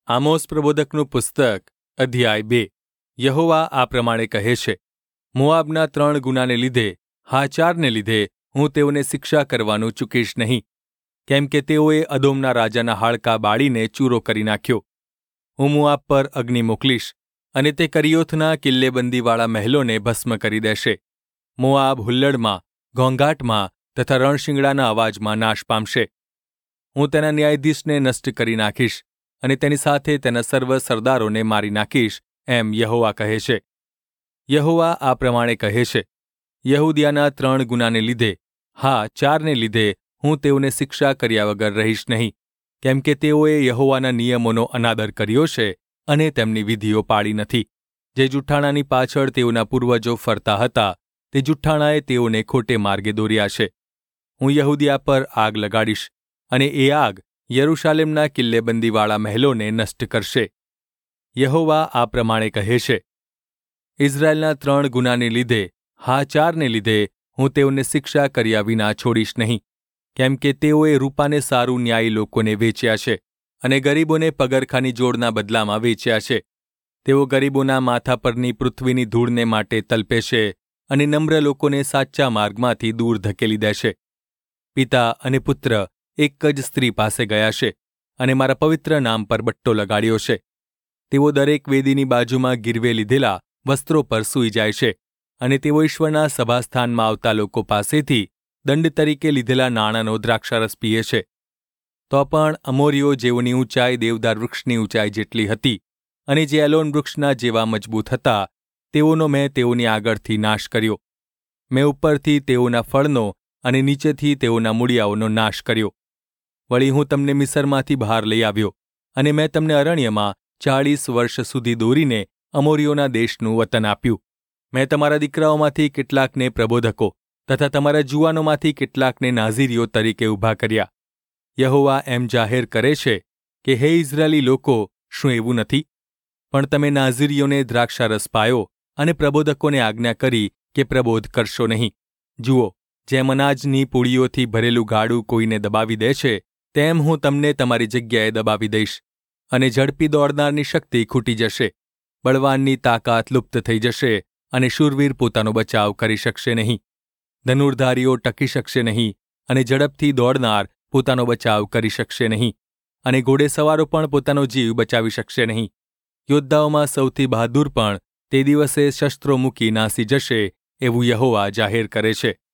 આમોસ પ્રબોધકનું પુસ્તક અધ્યાય 2 યહોવા આ પ્રમાણે કહે છે, મોઆબના 3 ગુનાને લીધે, હા 4ને લીધે હું તેઓને શિક્ષા કરવાનું ચૂકીશ નહીં, કેમ કે તેઓએ અદોમના રાજાના હાડકાં બાળીને ચૂરો કરી નાખ્યો. હું મોઆબ પર અગ્નિ મોકલીશ, અને તે કરિયોથના કિલ્લેબંદીવાળા મહેલોને ભસ્મ કરી દેશે. મોઆબ હુલ્લડમાં, ઘોંઘાટમાં તથા રણશિંગડાના અવાજમાં નાશ પામશે. હું તેના ન્યાયાધીશને નષ્ટ કરી નાખીશ, અને તેની સાથે તેના સર્વ સરદારોને મારી નાખીશ, એમ યહોવા કહે છે. યહોવા આ પ્રમાણે કહે છે, યહૂદિયાના 3 ગુનાને લીધે, હા 4ને લીધે હું તેઓને શિક્ષા કર્યા વગર રહીશ નહીં, કેમ કે તેઓએ યહોવાના નિયમોનો અનાદર કર્યો છે અને તેમની વિધિઓ પાળી નથી. જે જુઠ્ઠાણાની પાછળ તેઓના પૂર્વજો ફરતા હતા, તે જુઠ્ઠાણાએ તેઓને ખોટે માર્ગે દોર્યા છે. હું યહૂદિયા પર આગ લગાડીશ, અને એ આગ યરૂશાલેમના કિલ્લેબંદીવાળા મહેલોને નષ્ટ કરશે. યહોવા આ પ્રમાણે કહે છે, ઇઝરાયેલના 3 ગુનાને લીધે, હા 4ને લીધે હું તેઓને શિક્ષા કર્યા વિના છોડીશ નહીં, કેમ કે તેઓએ રૂપાને સારું ન્યાયી લોકોને વેચ્યા છે, અને ગરીબોને પગરખાની જોડના બદલામાં વેચ્યા છે. તેઓ ગરીબોના માથા પરની પૃથ્વીની ધૂળને માટે તલપે છે, અને નમ્ર લોકોને સાચા માર્ગમાંથી દૂર ધકેલી દેશે. પિતા અને પુત્ર એક જ સ્ત્રી પાસે ગયા છે, અને મારા પવિત્ર નામ પર બટ્ટો લગાડ્યો છે. તેઓ દરેક વેદીની બાજુમાં ગીરવે લીધેલા વસ્ત્રો પર સૂઈ જાય છે, અને તેઓ ઈશ્વરના સભાસ્થાનમાં આવતા લોકો પાસેથી દંડ તરીકે લીધેલા નાણાંનો દ્રાક્ષારસ પીએ છે. તો પણ અમોરીઓ, જેઓની ઊંચાઈ દેવદાર વૃક્ષની ઊંચાઈ જેટલી હતી, અને જે એલોન વૃક્ષના જેવા મજબૂત હતા, તેઓનો મેં તેઓની આગળથી નાશ કર્યો. મેં ઉપરથી તેઓના ફળનો અને નીચેથી તેઓના મૂળિયાઓનો નાશ કર્યો. વળી હું તમને મિસરમાંથી બહાર લઈ આવ્યો, અને મેં તમને અરણ્યમાં 40 વર્ષ સુધી દોરીને અમોરીઓના દેશનું વતન આપ્યું. મેં તમારા દીકરાઓમાંથી કેટલાકને પ્રબોધકો તથા તમારા જુવાનોમાંથી કેટલાકને નાઝીરીઓ તરીકે ઊભા કર્યા. યહોવા એમ જાહેર કરે છે કે, હે ઇઝરાયેલી લોકો, શું એવું નથી? પણ તમે નાઝીરીઓને દ્રાક્ષારસ પાયો, અને પ્રબોધકોને આજ્ઞા કરી કે પ્રબોધ કરશો નહીં. જુઓ, જેમ અનાજની પૂળીઓથી ભરેલું ગાડું કોઈને દબાવી દે છે, તેમ હું તમને તમારી જગ્યાએ દબાવી દઈશ, અને ઝડપી દોડનારની શક્તિ ખૂટી જશે. બળવાનની તાકાત લુપ્ત થઈ જશે, અને શૂરવીર પોતાનો બચાવ કરી શકશે નહીં. ધનુર્ધારીઓ ટકી શકશે નહીં, અને ઝડપથી દોડનાર પોતાનો બચાવ કરી શકશે નહીં, અને ઘોડેસવારો પણ પોતાનો જીવ બચાવી શકશે નહીં. યોદ્ધાઓમાં સૌથી બહાદુર પણ તે દિવસે શસ્ત્રો મૂકી નાસી જશે, એવું યહોવા જાહેર કરે છે.